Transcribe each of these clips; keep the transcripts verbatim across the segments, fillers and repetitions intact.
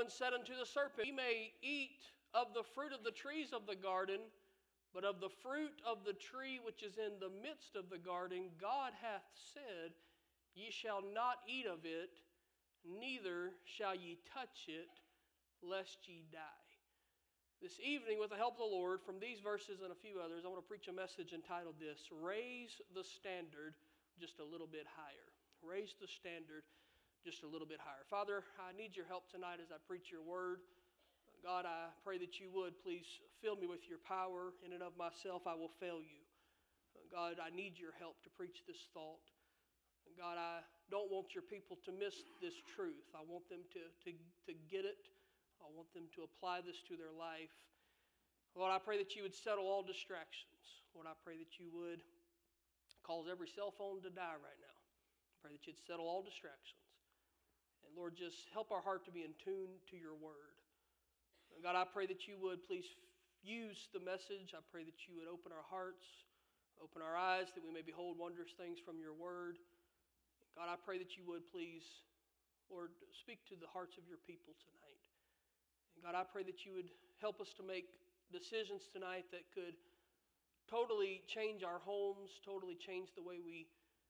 woman said unto the serpent, Ye may eat of the fruit of the trees of the garden, but of the fruit of the tree which is in the midst of the garden, God hath said, Ye shall not eat of it, neither shall ye touch it, lest ye die. This evening, with the help of the Lord, from these verses and a few others, I want to preach a message entitled this, Raise the Standard Just a Little Bit Higher. Raise the standard just a little bit higher. Father, I need your help tonight as I preach your word. God, I pray that you would please fill me with your power. In and of myself, I will fail you. God, I need your help to preach this thought. God, I don't want your people to miss this truth. I want them to, to, to get it. I want them to apply this to their life. Lord, I pray that you would settle all distractions. Lord, I pray that you would cause every cell phone to die right now. I pray that you'd settle all distractions. And Lord, just help our heart to be in tune to your word. God, I pray that you would please use the message. I pray that you would open our hearts, open our eyes, that we may behold wondrous things from your word. God, I pray that you would please, Lord, speak to the hearts of your people tonight. And God, I pray that you would help us to make decisions tonight that could totally change our homes, totally change the way we,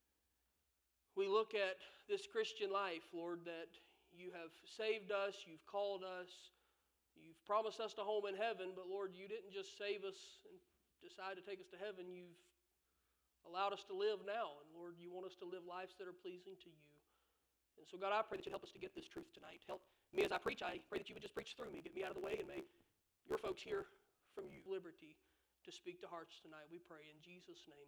we look at this Christian life, Lord, that you have saved us, you've called us, you've promised us a home in heaven, but Lord, you didn't just save us and decide to take us to heaven. You've allowed us to live now. And Lord, you want us to live lives that are pleasing to you. And so God, I pray that you'd help us to get this truth tonight. Help me as I preach. I pray that you would just preach through me. Get me out of the way, and may your folks hear from you liberty to speak to hearts tonight. We pray in Jesus' name.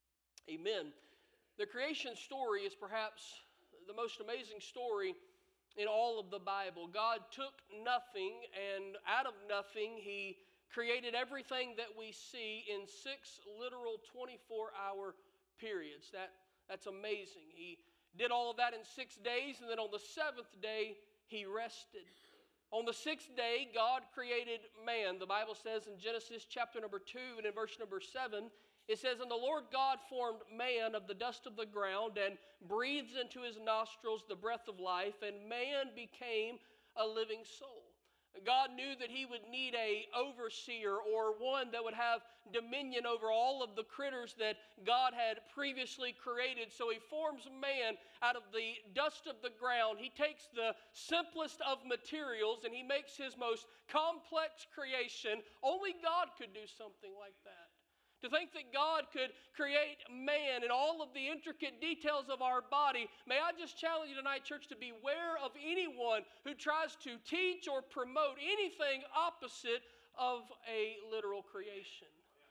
Amen. The creation story is perhaps the most amazing story in all of the Bible. God took nothing, and out of nothing, he created everything that we see in six literal twenty-four hour periods. That, that's amazing. He did all of that in six days, and then on the seventh day, he rested. On the sixth day, God created man. The Bible says in Genesis chapter number two and in verse number seven, it says, And the Lord God formed man of the dust of the ground and breathed into his nostrils the breath of life, and man became a living soul. God knew that he would need an overseer, or one that would have dominion over all of the critters that God had previously created. So he forms man out of the dust of the ground. He takes the simplest of materials and he makes his most complex creation. Only God could do something like that. To think that God could create man and all of the intricate details of our body. May I just challenge you tonight, church, to beware of anyone who tries to teach or promote anything opposite of a literal creation.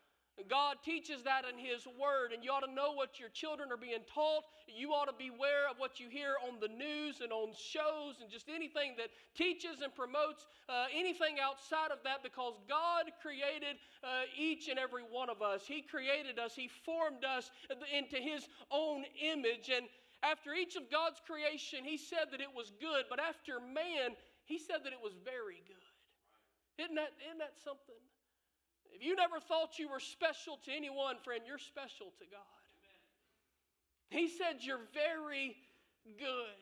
God teaches that in His Word, and you ought to know what your children are being taught. You ought to beware of what you hear on the news and on shows and just anything that teaches and promotes uh, anything outside of that, because God created uh, each and every one of us. He created us. He formed us into His own image, and after each of God's creation, He said that it was good, but after man, He said that it was very good. Isn't that, isn't that something? If you never thought you were special to anyone, friend, you're special to God. Amen. He said you're very good.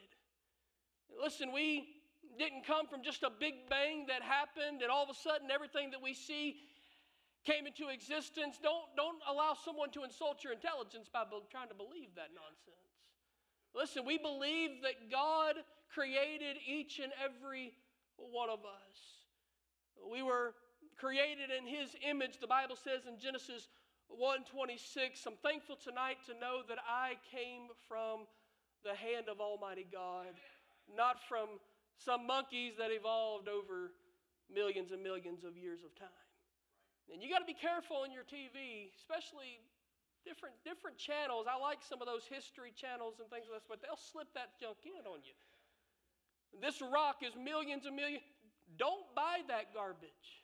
Listen, we didn't come from just a big bang that happened and all of a sudden everything that we see came into existence. Don't, don't allow someone to insult your intelligence by be- trying to believe that nonsense. Listen, we believe that God created each and every one of us. We were created in His image. The Bible says in Genesis one twenty-six, I'm thankful tonight to know that I came from the hand of Almighty God, not from some monkeys that evolved over millions and millions of years of time. And you got to be careful on your T V, especially different, different channels. I like some of those history channels and things like that, but they'll slip that junk in on you. This rock is millions and millions. Don't buy that garbage.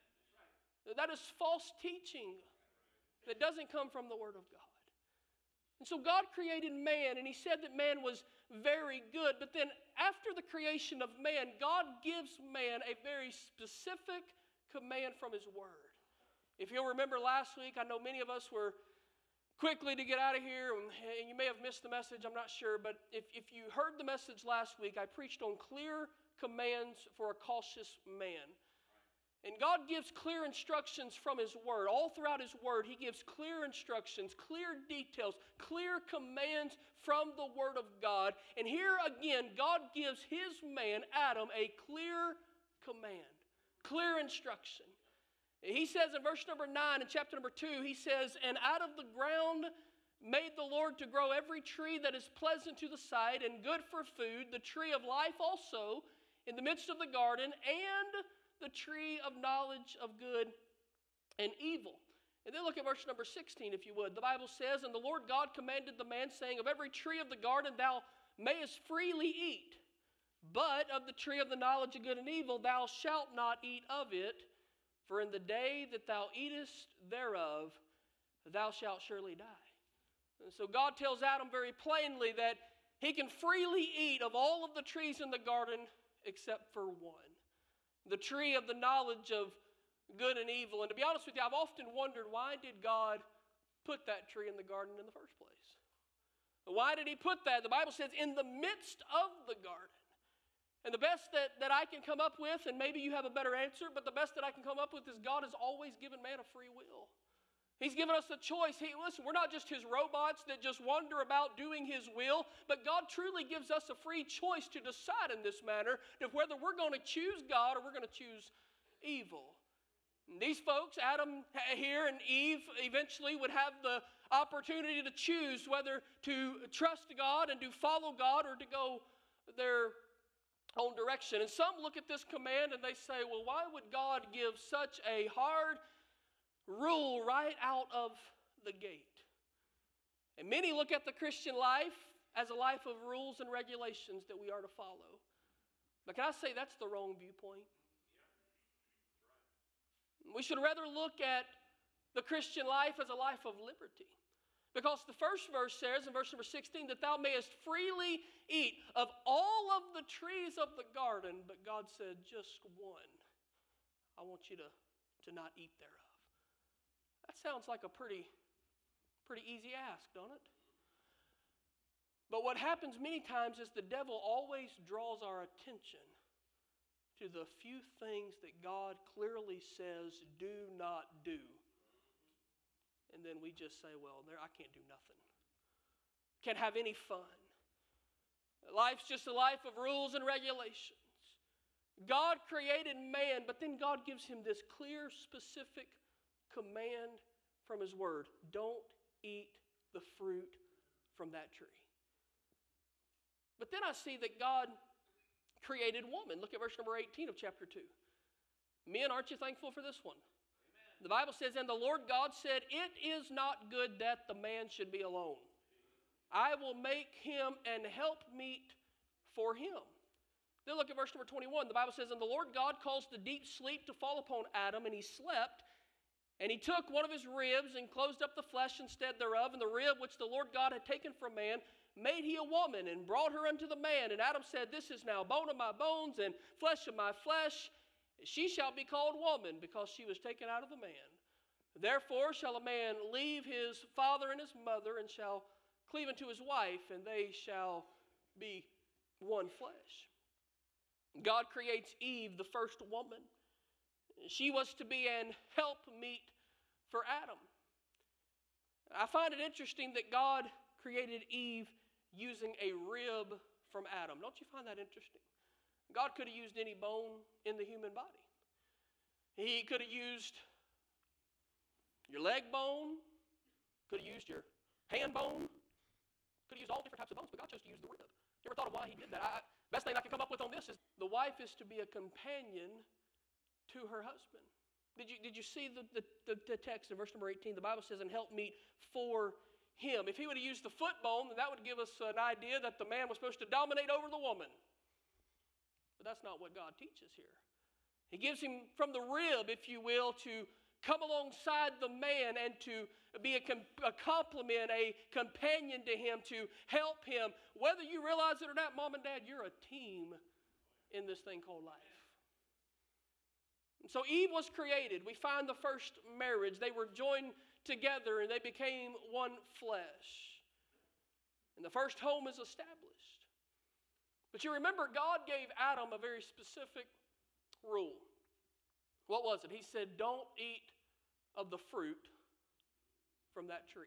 That is false teaching that doesn't come from the Word of God. And so God created man, and He said that man was very good. But then after the creation of man, God gives man a very specific command from His Word. If you'll remember last week, I know many of us were quickly to get out of here, and you may have missed the message, I'm not sure. But if, if you heard the message last week, I preached on clear commands for a cautious man. And God gives clear instructions from His Word. All throughout His Word, He gives clear instructions, clear details, clear commands from the Word of God. And here again, God gives His man, Adam, a clear command, clear instruction. He says in verse number nine in chapter number two, He says, "And out of the ground made the Lord to grow every tree that is pleasant to the sight and good for food, the tree of life also in the midst of the garden, and the tree of knowledge of good and evil." And then look at verse number sixteen, if you would. The Bible says, "And the Lord God commanded the man, saying, Of every tree of the garden thou mayest freely eat, but of the tree of the knowledge of good and evil thou shalt not eat of it, for in the day that thou eatest thereof thou shalt surely die." And so God tells Adam very plainly that he can freely eat of all of the trees in the garden except for one. The tree of the knowledge of good and evil. And to be honest with you, I've often wondered, why did God put that tree in the garden in the first place? Why did He put that? The Bible says, in the midst of the garden. And the best that, that I can come up with, and maybe you have a better answer, but the best that I can come up with is God has always given man a free will. He's given us a choice. He, listen, we're not just His robots that just wander about doing His will, but God truly gives us a free choice to decide in this manner of whether we're going to choose God or we're going to choose evil. And these folks, Adam here and Eve, eventually would have the opportunity to choose whether to trust God and to follow God or to go their own direction. And some look at this command and they say, well, why would God give such a hard rule right out of the gate? And many look at the Christian life as a life of rules and regulations that we are to follow. But can I say that's the wrong viewpoint? We should rather look at the Christian life as a life of liberty. Because the first verse says in verse number sixteen that thou mayest freely eat of all of the trees of the garden, but God said just one I want you to, to not eat thereof. That sounds like a pretty, pretty easy ask, don't it? But what happens many times is the devil always draws our attention to the few things that God clearly says do not do. And then we just say, well, there I can't do nothing. Can't have any fun. Life's just a life of rules and regulations. God created man, but then God gives him this clear, specific command from His Word. Don't eat the fruit from that tree. But then I see that God created woman. Look at verse number eighteen of chapter two. Men, aren't you thankful for this one? Amen. The Bible says, "And the Lord God said, It is not good that the man should be alone. I will make him an helpmeet for him." Then look at verse number twenty-one. The Bible says, "And the Lord God caused the deep sleep to fall upon Adam, and he slept. And he took one of his ribs and closed up the flesh instead thereof, and the rib which the Lord God had taken from man made He a woman, and brought her unto the man. And Adam said, This is now bone of my bones and flesh of my flesh. She shall be called woman, because she was taken out of the man. Therefore shall a man leave his father and his mother, and shall cleave unto his wife, and they shall be one flesh." God creates Eve, the first woman. She was to be an helpmeet for Adam. I find it interesting that God created Eve using a rib from Adam. Don't you find that interesting? God could have used any bone in the human body. He could have used your leg bone, could have used your hand bone, could have used all different types of bones, but God chose to use the rib. You ever thought of why He did that? I, best thing I can come up with on this is the wife is to be a companion to her husband. Did you, did you see the, the, the, the text in verse number eighteen? The Bible says, "And helpmeet for him." If he would have used the foot bone, then that would give us an idea that the man was supposed to dominate over the woman. But that's not what God teaches here. He gives him from the rib, if you will, to come alongside the man and to be a, com- a complement, a companion to him, to help him. Whether you realize it or not, Mom and Dad, you're a team in this thing called life. So Eve was created. We find the first marriage. They were joined together and they became one flesh. And the first home is established. But you remember, God gave Adam a very specific rule. What was it? He said, don't eat of the fruit from that tree.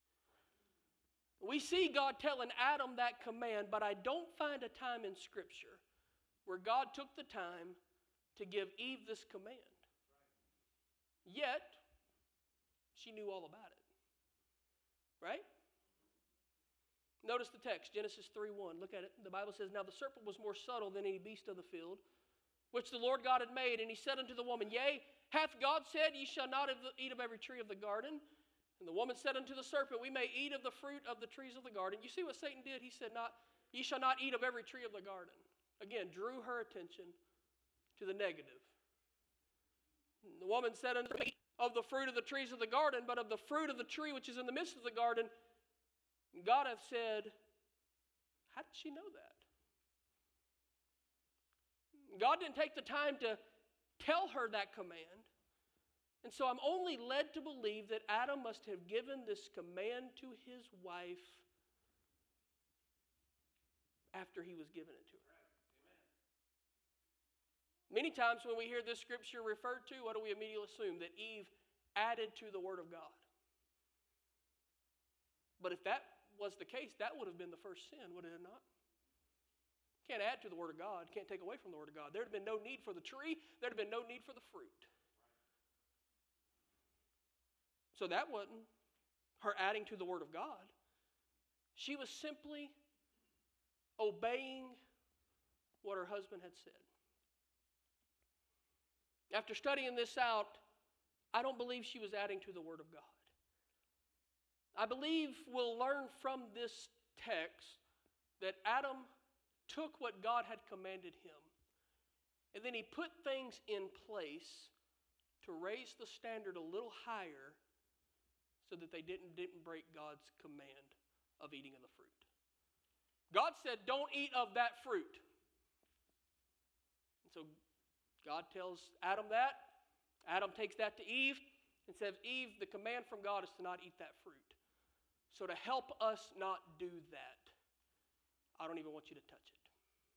We see God telling Adam that command, but I don't find a time in Scripture where God took the time to give Eve this command. Yet, she knew all about it. Right? Notice the text, Genesis three one. Look at it. The Bible says, now the serpent was more subtle than any beast of the field, which the Lord God had made. And he said unto the woman, Yea, hath God said, Ye shall not eat of every tree of the garden? And the woman said unto the serpent, We may eat of the fruit of the trees of the garden. You see what Satan did? He said, not, Ye shall not eat of every tree of the garden. Again, drew her attention to the negative. And the woman said unto him, of the fruit of the trees of the garden, but of the fruit of the tree which is in the midst of the garden, God hath said, how did she know that? God didn't take the time to tell her that command. And so I'm only led to believe that Adam must have given this command to his wife after he was given it to her. Many times when we hear this scripture referred to, what do we immediately assume? That Eve added to the Word of God. But if that was the case, that would have been the first sin, would it not? Can't add to the Word of God. Can't take away from the Word of God. There would have been no need for the tree. There would have been no need for the fruit. So that wasn't her adding to the Word of God. She was simply obeying what her husband had said. After studying this out, I don't believe she was adding to the Word of God. I believe we'll learn from this text that Adam took what God had commanded him, and then he put things in place to raise the standard a little higher so that they didn't, didn't break God's command of eating of the fruit. God said, don't eat of that fruit. And so God tells Adam that. Adam takes that to Eve and says, Eve, the command from God is to not eat that fruit. So to help us not do that, I don't even want you to touch it.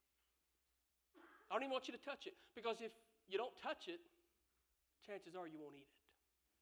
I don't even want you to touch it, because if you don't touch it, chances are you won't eat it.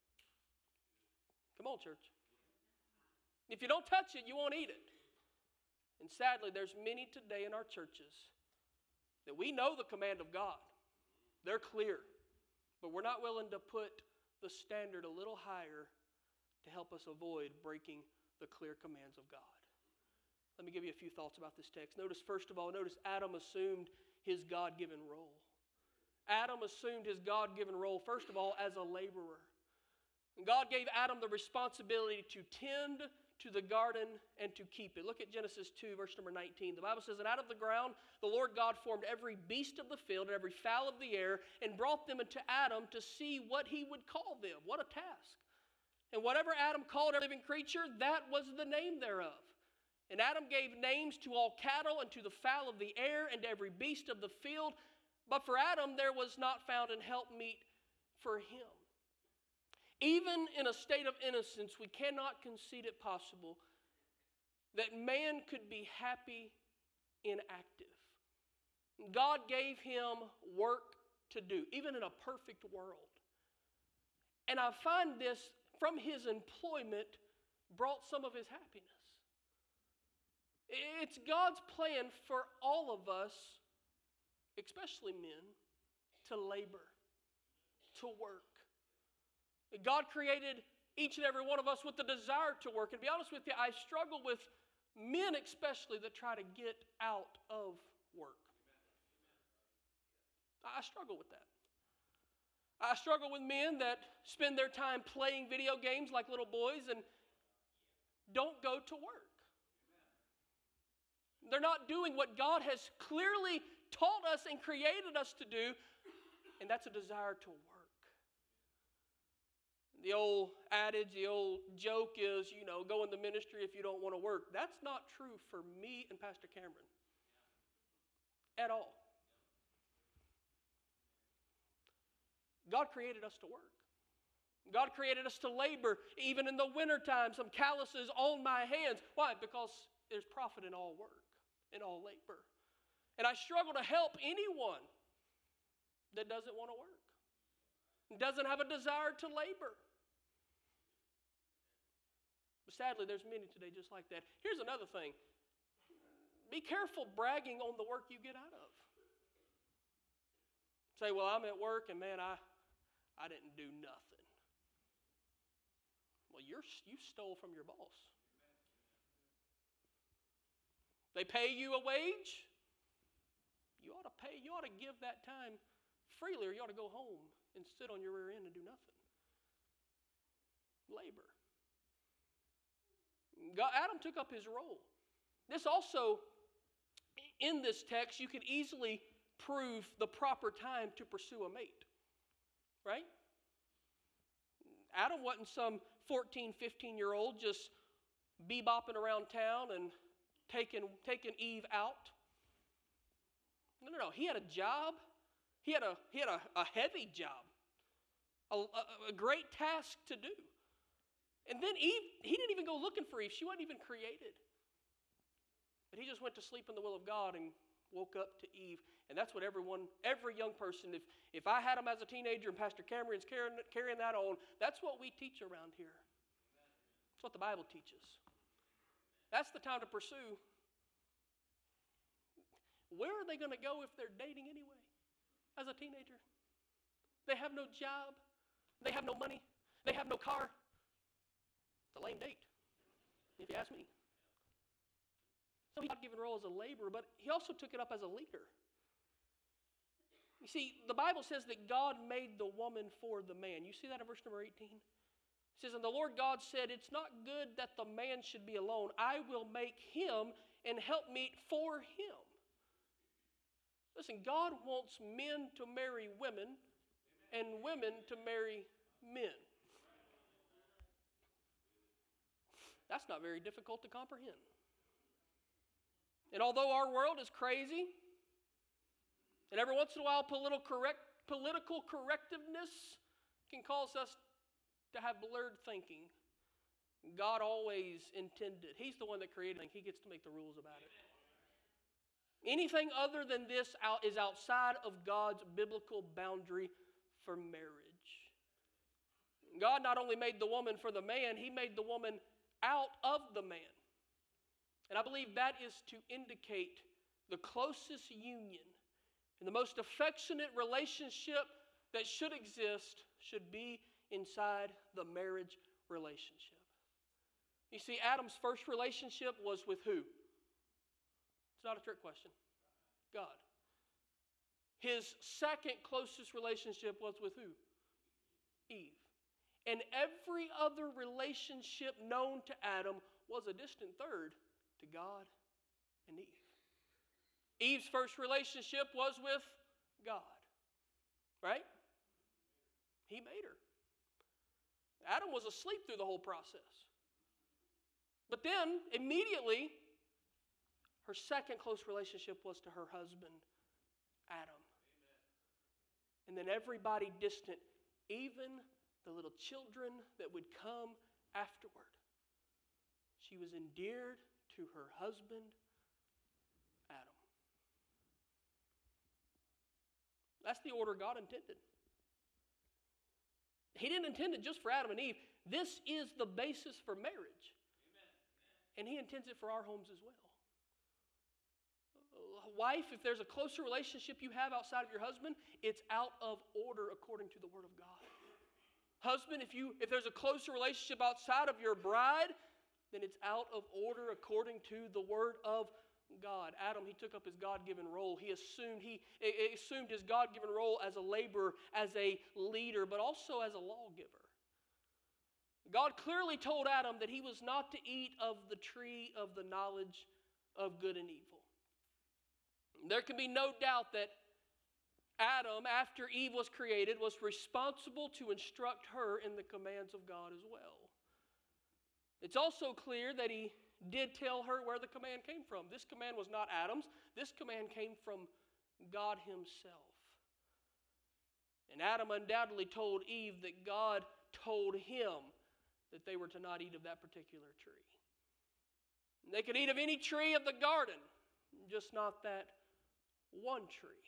Come on, church. If you don't touch it, you won't eat it. And sadly, there's many today in our churches that we know the command of God. They're clear, but we're not willing to put the standard a little higher to help us avoid breaking the clear commands of God. Let me give you a few thoughts about this text. Notice, first of all, notice Adam assumed his God-given role. Adam assumed his God-given role, first of all, as a laborer. And God gave Adam the responsibility to tend to the garden and to keep it. Look at Genesis two, verse number nineteen. The Bible says, and out of the ground the Lord God formed every beast of the field and every fowl of the air and brought them unto Adam to see what he would call them. What a task. And whatever Adam called a living creature, that was the name thereof. And Adam gave names to all cattle and to the fowl of the air and to every beast of the field. But for Adam there was not found an helpmeet for him. Even in a state of innocence, we cannot concede it possible that man could be happy inactive. God gave him work to do, even in a perfect world. And I find this from his employment brought some of his happiness. It's God's plan for all of us, especially men, to labor, to work. God created each and every one of us with the desire to work. And to be honest with you, I struggle with men especially that try to get out of work. I struggle with that. I struggle with men that spend their time playing video games like little boys and don't go to work. They're not doing what God has clearly taught us and created us to do, and that's a desire to work. The old adage, the old joke is, you know, go in the ministry if you don't want to work. That's not true for me and Pastor Cameron at all. God created us to work. God created us to labor. Even in the wintertime, some calluses on my hands. Why? Because there's profit in all work, in all labor. And I struggle to help anyone that doesn't want to work, doesn't have a desire to labor. But sadly, there's many today just like that. Here's another thing. Be careful bragging on the work you get out of. Say, well, I'm at work and man, I, I didn't do nothing. Well, you're, you stole from your boss. They pay you a wage. You ought to pay, you ought to give that time freely, or you ought to go home and sit on your rear end and do nothing. Labor. God, Adam took up his role. This also, in this text, you could easily prove the proper time to pursue a mate. Right? Adam wasn't some fourteen, fifteen-year-old just bebopping around town and taking, taking Eve out. No, no, no. He had a job. He had a, he had a, a heavy job. A, a, a great task to do. And then Eve, he didn't even go looking for Eve. She wasn't even created. But he just went to sleep in the will of God and woke up to Eve. And that's what everyone, every young person, if, if I had them as a teenager and Pastor Cameron's carrying, carrying that on, that's what we teach around here. That's what the Bible teaches. That's the time to pursue. Where are they going to go if they're dating anyway? As a teenager? They have no job. They have no money. They have no car. It's a lame date, if you ask me. So he got given role as a laborer, but he also took it up as a leader. You see, the Bible says that God made the woman for the man. You see that in verse number eighteen? It says, and the Lord God said, it's not good that the man should be alone. I will make him an helpmeet for him. Listen, God wants men to marry women and women to marry men. That's not very difficult to comprehend. And although our world is crazy, and every once in a while political, correct, political correctiveness can cause us to have blurred thinking, God always intended. He's the one that created it. He gets to make the rules about it. Anything other than this out is outside of God's biblical boundary for marriage. God not only made the woman for the man, he made the woman out of the man. And I believe that is to indicate the closest union and the most affectionate relationship that should exist should be inside the marriage relationship. You see, Adam's first relationship was with who? It's not a trick question. God. His second closest relationship was with who? Eve. And every other relationship known to Adam was a distant third to God and Eve. Eve's first relationship was with God. Right? He made her. Adam was asleep through the whole process. But then, immediately, her second close relationship was to her husband, Adam. Amen. And then everybody distant, even the little children that would come afterward. She was endeared to her husband, Adam. That's the order God intended. He didn't intend it just for Adam and Eve. This is the basis for marriage. Amen. And he intends it for our homes as well. Wife, if there's a closer relationship you have outside of your husband, it's out of order according to the Word of God. Husband, if you if there's a closer relationship outside of your bride, then it's out of order according to the Word of God. Adam, he took up his God-given role. He assumed he, he assumed his God-given role as a laborer, as a leader, but also as a lawgiver. God clearly told Adam that he was not to eat of the tree of the knowledge of good and evil. There can be no doubt that Adam, after Eve was created, was responsible to instruct her in the commands of God as well. It's also clear that he did tell her where the command came from. This command was not Adam's. This command came from God himself. And Adam undoubtedly told Eve that God told him that they were to not eat of that particular tree. They could eat of any tree of the garden, just not that one tree.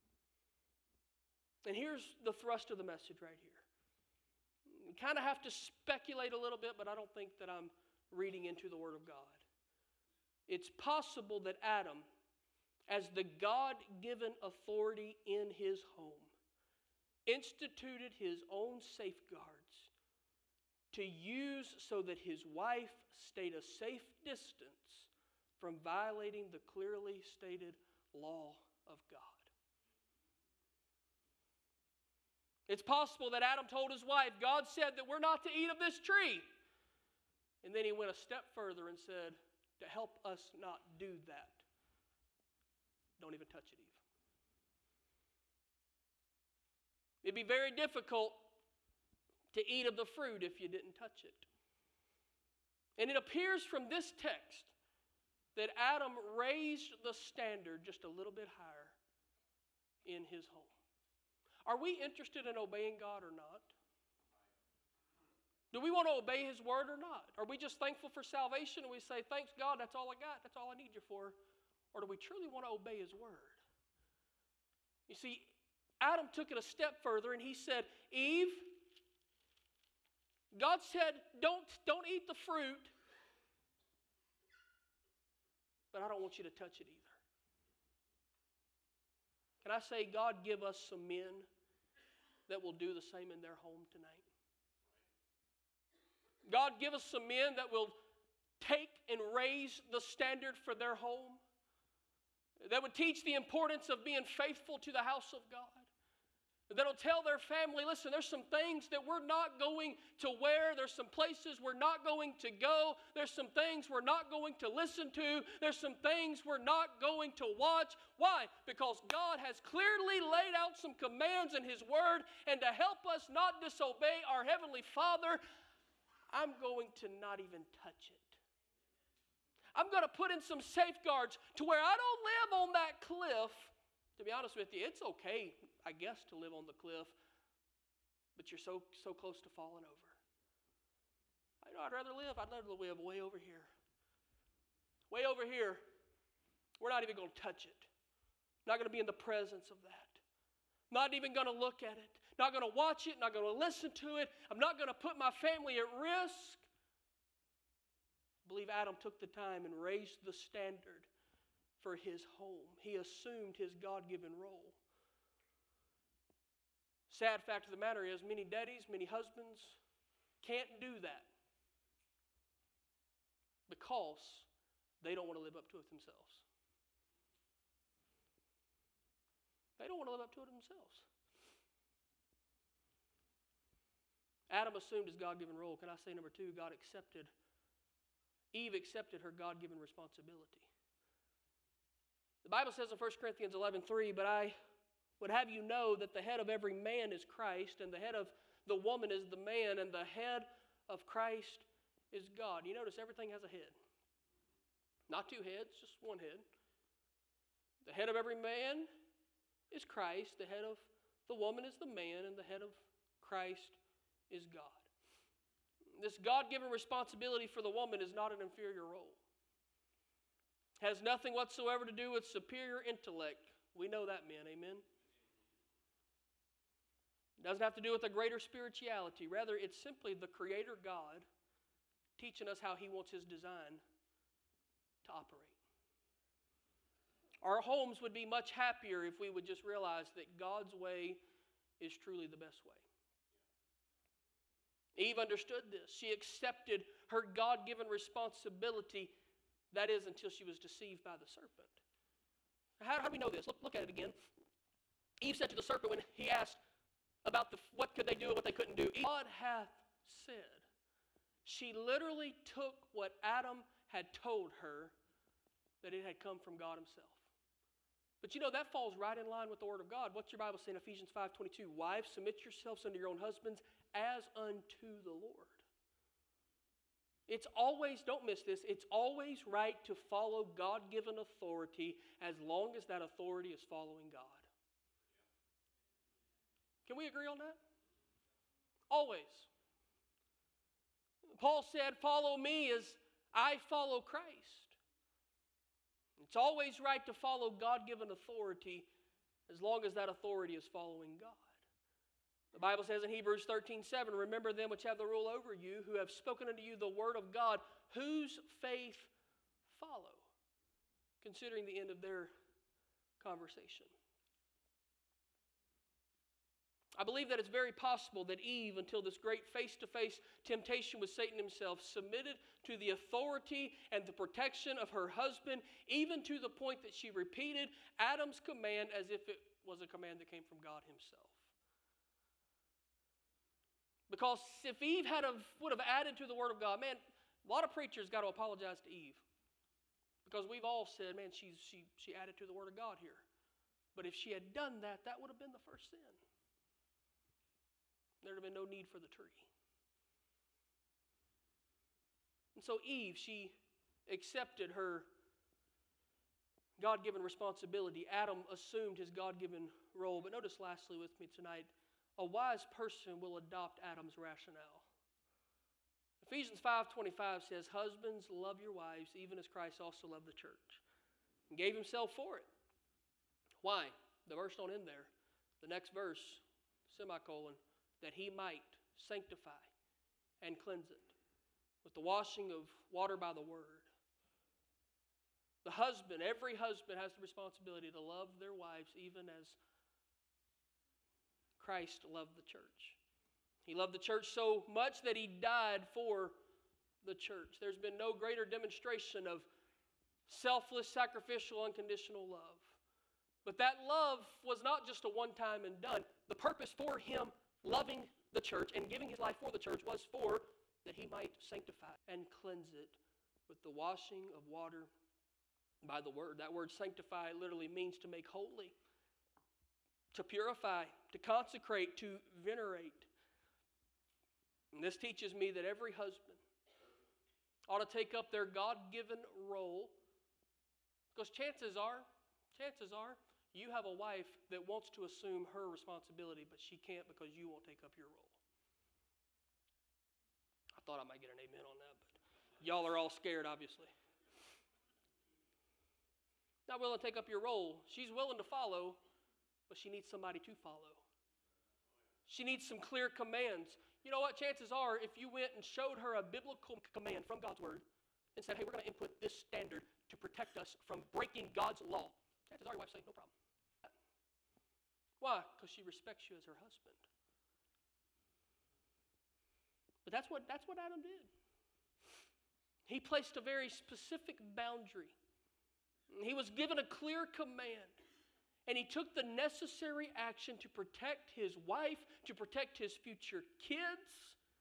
And here's the thrust of the message right here. You kind of have to speculate a little bit, but I don't think that I'm reading into the Word of God. It's possible that Adam, as the God-given authority in his home, instituted his own safeguards to use so that his wife stayed a safe distance from violating the clearly stated law of God. It's possible that Adam told his wife, God said that we're not to eat of this tree. And then he went a step further and said, to help us not do that, don't even touch it, Eve. It'd be very difficult to eat of the fruit if you didn't touch it. And it appears from this text that Adam raised the standard just a little bit higher in his home. Are we interested in obeying God or not? Do we want to obey His word or not? Are we just thankful for salvation and we say, thanks God, that's all I got, that's all I need you for? Or do we truly want to obey His word? You see, Adam took it a step further and he said, Eve, God said, don't, don't eat the fruit, but I don't want you to touch it either. Can I say, God, give us some men that will do the same in their home tonight? God, give us some men that will take and raise the standard for their home, that would teach the importance of being faithful to the house of God, that'll tell their family, listen, there's some things that we're not going to wear, there's some places we're not going to go, there's some things we're not going to listen to, there's some things we're not going to watch. Why? Because God has clearly laid out some commands in His word, and to help us not disobey our Heavenly Father, I'm going to not even touch it. I'm going to put in some safeguards to where I don't live on that cliff. To be honest with you, it's okay, I guess, to live on the cliff, but you're so so close to falling over. I know I'd rather live. I'd rather live way over here. Way over here. We're not even going to touch it. Not going to be in the presence of that. Not even going to look at it. Not going to watch it. Not going to listen to it. I'm not going to put my family at risk. I believe Adam took the time and raised the standard for his home. He assumed his God-given role. Sad fact of the matter is, many daddies, many husbands can't do that because they don't want to live up to it themselves. They don't want to live up to it themselves. Adam assumed his God-given role. Can I say number two, God accepted, Eve accepted her God-given responsibility. The Bible says in First Corinthians eleven three, but I would have you know that the head of every man is Christ, and the head of the woman is the man, and the head of Christ is God. You notice everything has a head. Not two heads, just one head. The head of every man is Christ, the head of the woman is the man, and the head of Christ is God. This God-given responsibility for the woman is not an inferior role. Has nothing whatsoever to do with superior intellect. We know that, men, amen? It doesn't have to do with a greater spirituality. Rather, it's simply the Creator God teaching us how He wants His design to operate. Our homes would be much happier if we would just realize that God's way is truly the best way. Eve understood this. She accepted her God-given responsibility. That is, until she was deceived by the serpent. How, how do we know this? Look, look at it again. Eve said to the serpent when he asked about the, what could they do and what they couldn't do, God hath said. She literally took what Adam had told her, that it had come from God Himself. But you know, that falls right in line with the Word of God. What's your Bible say in Ephesians five twenty-two? Wives, submit yourselves unto your own husbands as unto the Lord. It's always, don't miss this, it's always right to follow God-given authority as long as that authority is following God. Can we agree on that? Always. Paul said, follow me as I follow Christ. It's always right to follow God-given authority as long as that authority is following God. The Bible says in Hebrews thirteen seven, remember them which have the rule over you, who have spoken unto you the word of God, whose faith follow, considering the end of their conversation. I believe that it's very possible that Eve, until this great face-to-face temptation with Satan himself, submitted to the authority and the protection of her husband, even to the point that she repeated Adam's command as if it was a command that came from God himself. Because if Eve had have, would have added to the word of God, man, a lot of preachers got to apologize to Eve. Because we've all said, man, she's, she, she added to the word of God here. But if she had done that, that would have been the first sin. There would have been no need for the tree. And so Eve, she accepted her God-given responsibility. Adam assumed his God-given role. But notice lastly with me tonight, a wise person will adopt Adam's rationale. Ephesians five twenty-five says, husbands, love your wives, even as Christ also loved the church, and gave himself for it. Why? The verse don't end there. The next verse, semicolon, that he might sanctify and cleanse it with the washing of water by the word. The husband, every husband has the responsibility to love their wives even as Christ loved the church. He loved the church so much that he died for the church. There's been no greater demonstration of selfless, sacrificial, unconditional love. But that love was not just a one-time and done. The purpose for him loving the church and giving his life for the church was for that he might sanctify and cleanse it with the washing of water by the word. That word sanctify literally means to make holy, to purify, to consecrate, to venerate. And this teaches me that every husband ought to take up their God-given role, because chances are, chances are, you have a wife that wants to assume her responsibility, but she can't because you won't take up your role. I thought I might get an amen on that, but y'all are all scared, obviously. Not willing to take up your role. She's willing to follow, but she needs somebody to follow. She needs some clear commands. You know what? Chances are, if you went and showed her a biblical command from God's word and said, hey, we're going to input this standard to protect us from breaking God's law, chances are your wife say, no problem. Why? Because she respects you as her husband. But that's what, that's what Adam did. He placed a very specific boundary. He was given a clear command. And he took the necessary action to protect his wife, to protect his future kids.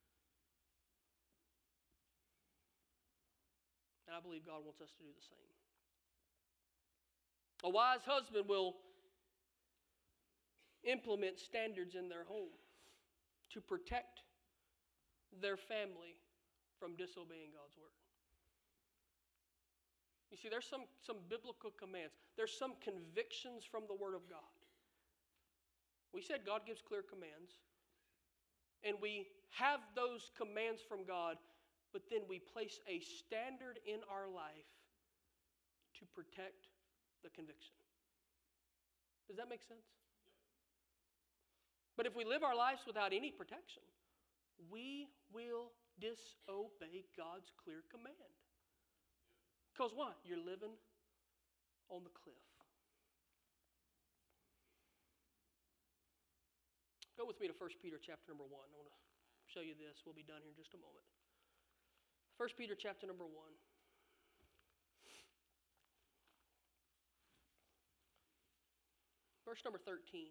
And I believe God wants us to do the same. A wise husband will implement standards in their home to protect their family from disobeying God's word. You see, there's some, some biblical commands. There's some convictions from the word of God. We said God gives clear commands, and we have those commands from God, but then we place a standard in our life to protect the conviction. Does that make sense? But if we live our lives without any protection, we will disobey God's clear command. Because why? You're living on the cliff. Go with me to First Peter chapter number one. I want to show you this. We'll be done here in just a moment. First Peter chapter number one. Verse number thirteen.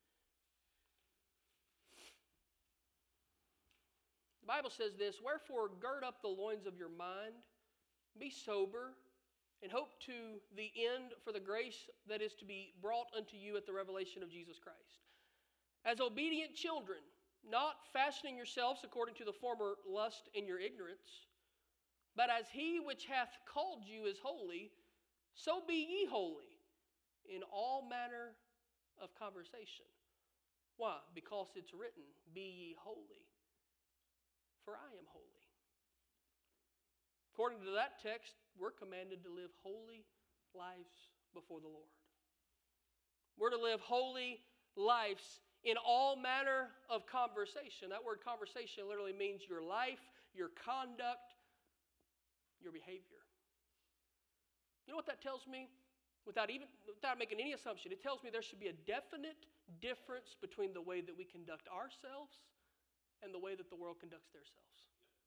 The Bible says this, wherefore gird up the loins of your mind, be sober, and hope to the end for the grace that is to be brought unto you at the revelation of Jesus Christ. As obedient children, not fashioning yourselves according to the former lust in your ignorance, but as he which hath called you is holy, so be ye holy in all manner of conversation. Why? Because it's written, be ye holy, for I am holy. According to that text, we're commanded to live holy lives before the Lord. We're to live holy lives in all manner of conversation. That word conversation literally means your life, your conduct, your behavior. You know what that tells me? Without even without making any assumption, it tells me there should be a definite difference between the way that we conduct ourselves and the way that the world conducts themselves.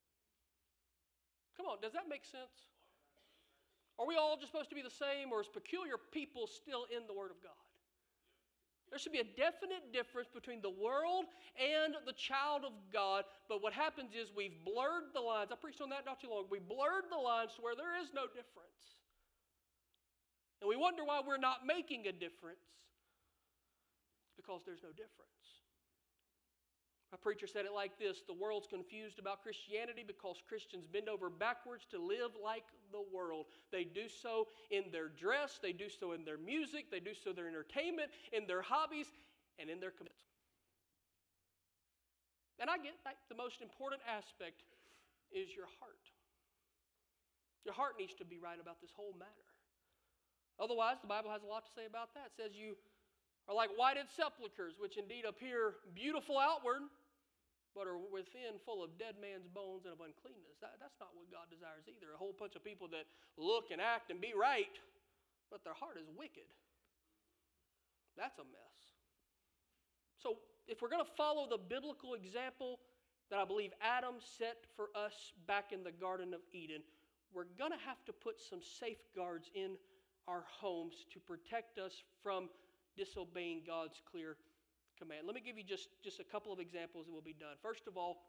Come on, does that make sense? Are we all just supposed to be the same, or is peculiar people still in the Word of God? There should be a definite difference between the world and the child of God, but what happens is we've blurred the lines. I preached on that not too long ago. We blurred the lines to where there is no difference. And we wonder why we're not making a difference. It's because there's no difference. A preacher said it like this: the world's confused about Christianity because Christians bend over backwards to live like the world. They do so in their dress, they do so in their music, they do so in their entertainment, in their hobbies, and in their commitments. And I get that the most important aspect is your heart. Your heart needs to be right about this whole matter. Otherwise, the Bible has a lot to say about that. It says you are like whited sepulchres, which indeed appear beautiful outward, but are within full of dead man's bones and of uncleanness. That, that's not what God desires either. A whole bunch of people that look and act and be right, but their heart is wicked. That's a mess. So if we're going to follow the biblical example that I believe Adam set for us back in the Garden of Eden, we're going to have to put some safeguards in our homes to protect us from disobeying God's clear command. Let me give you just, just a couple of examples and we'll be done. First of all,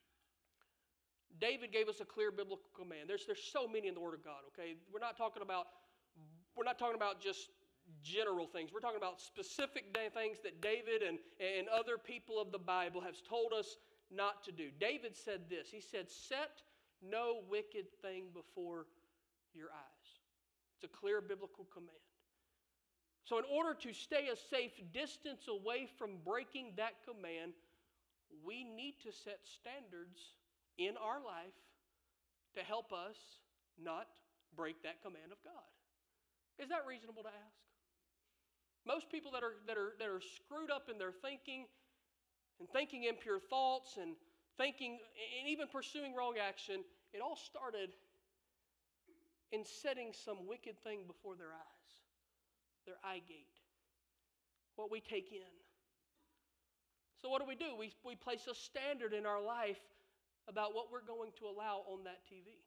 David gave us a clear biblical command. There's, there's so many in the Word of God, okay? We're not talking about, we're not talking about just general things. We're talking about specific things that David and, and other people of the Bible have told us not to do. David said this. He said, set no wicked thing before your eyes. It's a clear biblical command. So in order to stay a safe distance away from breaking that command, we need to set standards in our life to help us not break that command of God. Is that reasonable to ask? Most people that are, that are, that are screwed up in their thinking and thinking impure thoughts and thinking and even pursuing wrong action, it all started in setting some wicked thing before their eyes, their eye gate, what we take in. So what do we do? We, we place a standard in our life about what we're going to allow on that T V.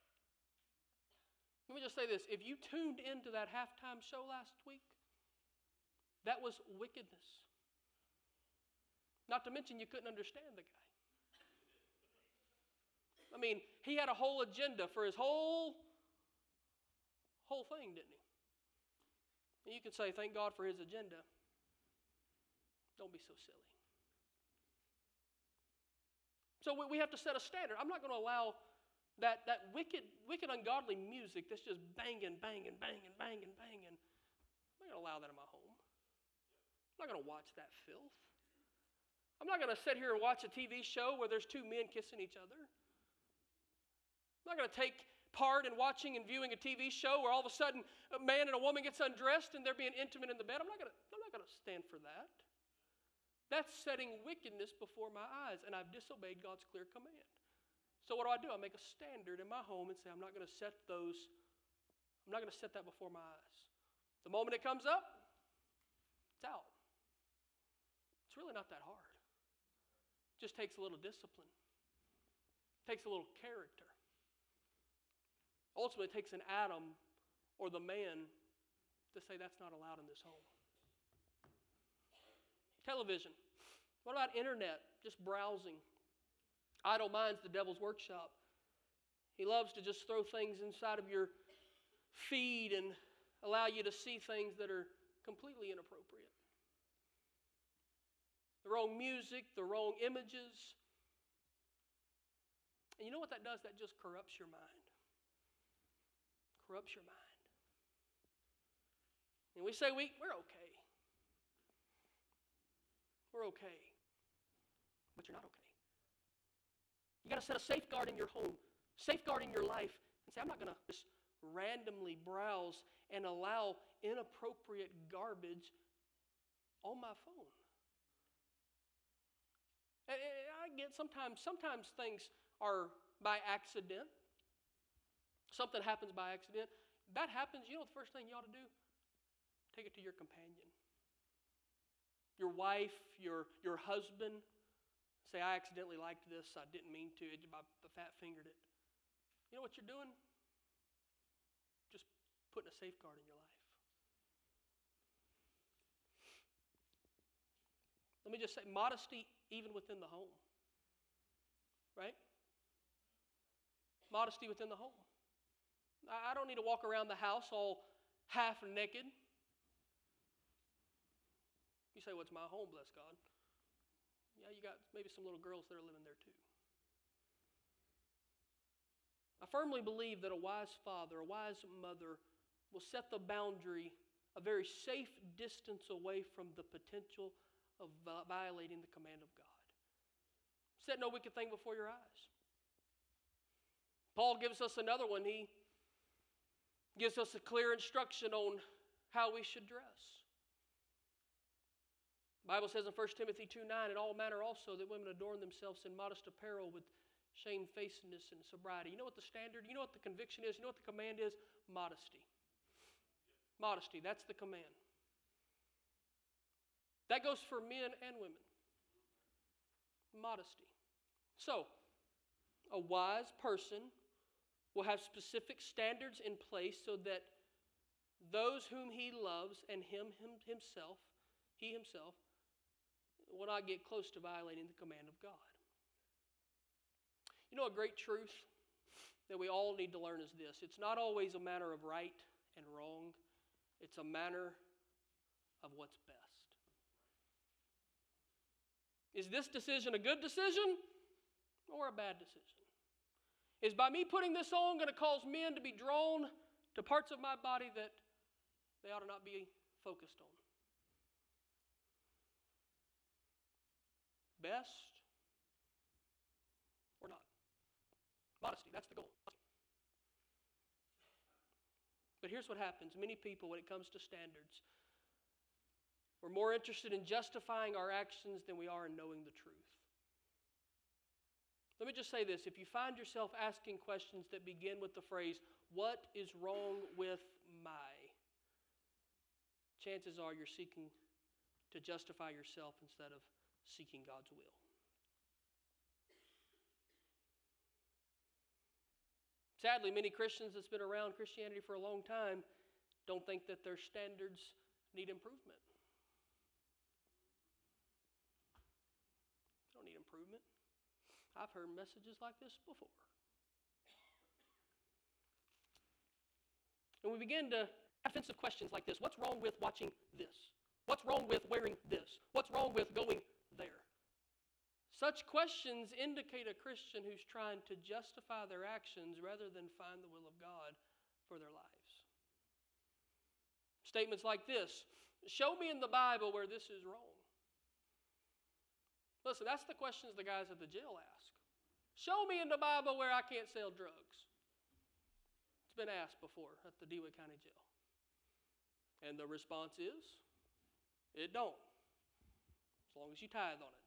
Let me just say this. If you tuned into that halftime show last week, that was wickedness. Not to mention you couldn't understand the guy. I mean, he had a whole agenda for his whole, whole thing, didn't he? And you can say, thank God for his agenda. Don't be so silly. So we have to set a standard. I'm not going to allow that, that wicked, wicked, ungodly music that's just banging, banging, banging, banging, banging. I'm not going to allow that in my home. I'm not going to watch that filth. I'm not going to sit here and watch a T V show where there's two men kissing each other. I'm not going to take part in watching and viewing a T V show where all of a sudden a man and a woman gets undressed and they're being intimate in the bed. I'm not going to, I'm not going to stand for that. That's setting wickedness before my eyes, and I've disobeyed God's clear command. So what do I do? I make a standard in my home and say, I'm not going to set those, I'm not going to set that before my eyes. The moment it comes up, it's out. It's really not that hard. It just takes a little discipline. It takes a little character. Ultimately, it takes an Adam or the man to say that's not allowed in this home. Television. What about internet? Just browsing. Idle mind's the devil's workshop. He loves to just throw things inside of your feed and allow you to see things that are completely inappropriate. The wrong music, the wrong images. And you know what that does? That just corrupts your mind. Corrupts your mind. And we say we, we're okay. We're okay. But you're not okay. You got to set a safeguard in your home, safeguard in your life, and say, I'm not going to just randomly browse and allow inappropriate garbage on my phone. And I get sometimes, sometimes things are by accident. Something happens by accident. That happens, you know the first thing you ought to do? Take it to your companion. Your wife, your, your husband. Say, I accidentally liked this. I didn't mean to. I fat fingered it. You know what you're doing? Just putting a safeguard in your life. Let me just say, modesty even within the home. Right? Modesty within the home. I don't need to walk around the house all half naked. You say, well, it's my home, bless God. Yeah, you got maybe some little girls that are living there too. I firmly believe that a wise father, a wise mother, will set the boundary a very safe distance away from the potential of violating the command of God. Set no wicked thing before your eyes. Paul gives us another one. He gives us a clear instruction on how we should dress. The Bible says in First Timothy two nine, in all manner also that women adorn themselves in modest apparel with shamefacedness and sobriety. You know what the standard, you know what the conviction is, you know what the command is? Modesty. Modesty, that's the command. That goes for men and women. Modesty. So, a wise person will have specific standards in place so that those whom he loves and him, him himself, he himself, will not get close to violating the command of God. You know, a great truth that we all need to learn is this. It's not always a matter of right and wrong. It's a matter of what's best. Is this decision a good decision or a bad decision? Is by me putting this on going to cause men to be drawn to parts of my body that they ought to not be focused on? Best or not? Modesty, that's the goal. But here's what happens. Many people, when it comes to standards, we're more interested in justifying our actions than we are in knowing the truth. Let me just say this. If you find yourself asking questions that begin with the phrase, what is wrong with my? Chances are you're seeking to justify yourself instead of seeking God's will. Sadly, many Christians that's been around Christianity for a long time don't think that their standards need improvement. They don't need improvement. I've heard messages like this before. And we begin to have offensive questions like this. What's wrong with watching this? What's wrong with wearing this? What's wrong with going there? Such questions indicate a Christian who's trying to justify their actions rather than find the will of God for their lives. Statements like this, show me in the Bible where this is wrong. Listen, that's the questions the guys at the jail ask. Show me in the Bible where I can't sell drugs. It's been asked before at the DeWitt County Jail. And the response is, it don't. As long as you tithe on it.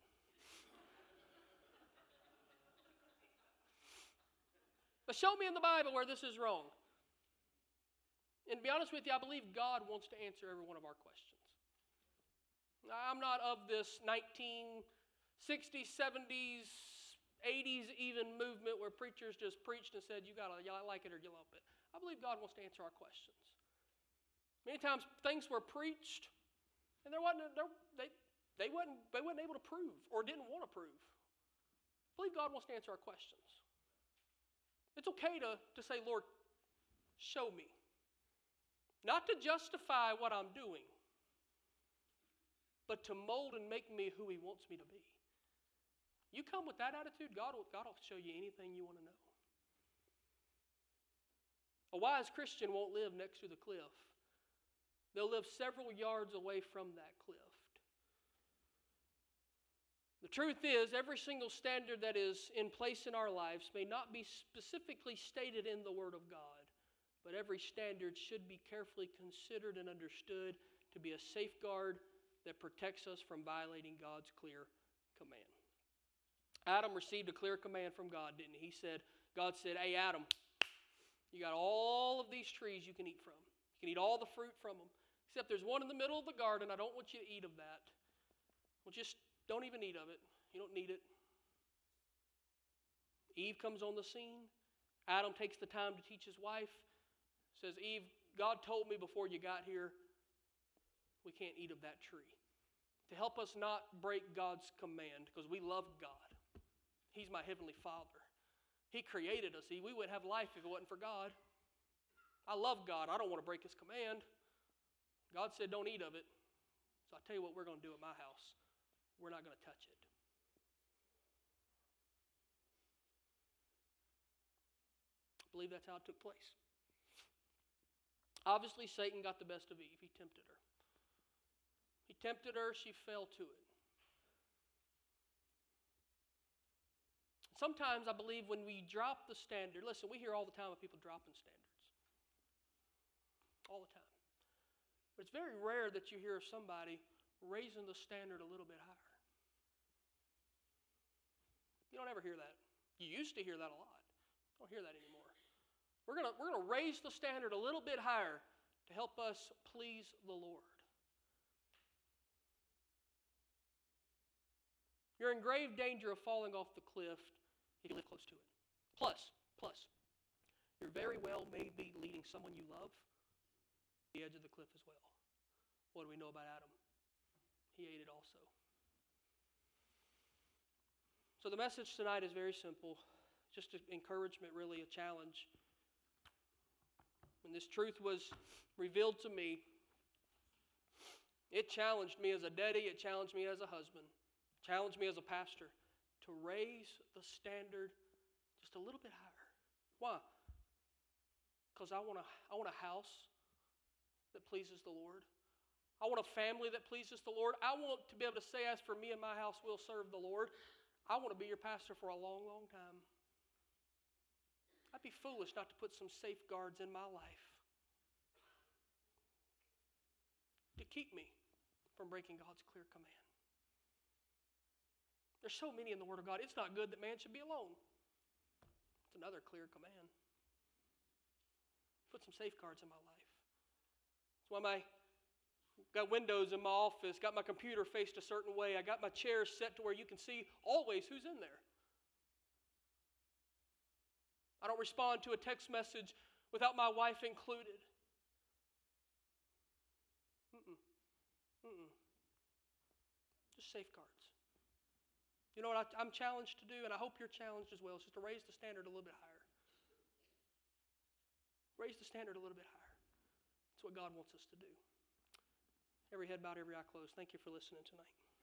But show me in the Bible where this is wrong. And to be honest with you, I believe God wants to answer every one of our questions. I'm not of this nineteen sixties, seventies, eighties even movement where preachers just preached and said, you gotta you like it or you lump it. I believe God wants to answer our questions. Many times things were preached and there wasn't, there, they, they, wasn't, they wasn't able to prove or didn't want to prove. I believe God wants to answer our questions. It's okay to, to say, Lord, show me. Not to justify what I'm doing, but to mold and make me who He wants me to be. You come with that attitude, God will, God will show you anything you want to know. A wise Christian won't live next to the cliff. They'll live several yards away from that cliff. The truth is, every single standard that is in place in our lives may not be specifically stated in the Word of God, but every standard should be carefully considered and understood to be a safeguard that protects us from violating God's clear command. Adam received a clear command from God, didn't he? He said, God said, hey, Adam, you got all of these trees you can eat from. You can eat all the fruit from them. Except there's one in the middle of the garden. I don't want you to eat of that. Well, just don't even eat of it. You don't need it. Eve comes on the scene. Adam takes the time to teach his wife. Says, Eve, God told me before you got here, we can't eat of that tree. To help us not break God's command, because we love God. He's my heavenly Father. He created us. We wouldn't have life if it wasn't for God. I love God. I don't want to break His command. God said don't eat of it. So I'll tell you what we're going to do at my house. We're not going to touch it. I believe that's how it took place. Obviously, Satan got the best of Eve. He tempted her. He tempted her. She fell to it. Sometimes I believe when we drop the standard, listen, we hear all the time of people dropping standards. All the time. But it's very rare that you hear of somebody raising the standard a little bit higher. You don't ever hear that. You used to hear that a lot. Don't hear that anymore. We're going we're going to raise the standard a little bit higher to help us please the Lord. You're in grave danger of falling off the cliff if you live close to it. Plus, plus, you very well may be leading someone you love to the edge of the cliff as well. What do we know about Adam? He ate it also. So the message tonight is very simple. Just an encouragement, really, a challenge. When this truth was revealed to me, it challenged me as a daddy, it challenged me as a husband, it challenged me as a pastor to raise the standard just a little bit higher. Why? Because I want a, I want a house that pleases the Lord. I want a family that pleases the Lord. I want to be able to say, as for me and my house, we'll serve the Lord. I want to be your pastor for a long, long time. I'd be foolish not to put some safeguards in my life to keep me from breaking God's clear command. There's so many in the Word of God. It's not good that man should be alone. It's another clear command. Put some safeguards in my life. That's why my got windows in my office, got my computer faced a certain way. I got my chairs set to where you can see always who's in there. I don't respond to a text message without my wife included. Mm-mm. Mm-mm. Just safeguards. You know what I, I'm challenged to do, and I hope you're challenged as well, is just to raise the standard a little bit higher. Raise the standard a little bit higher. That's what God wants us to do. Every head bowed, every eye closed. Thank you for listening tonight.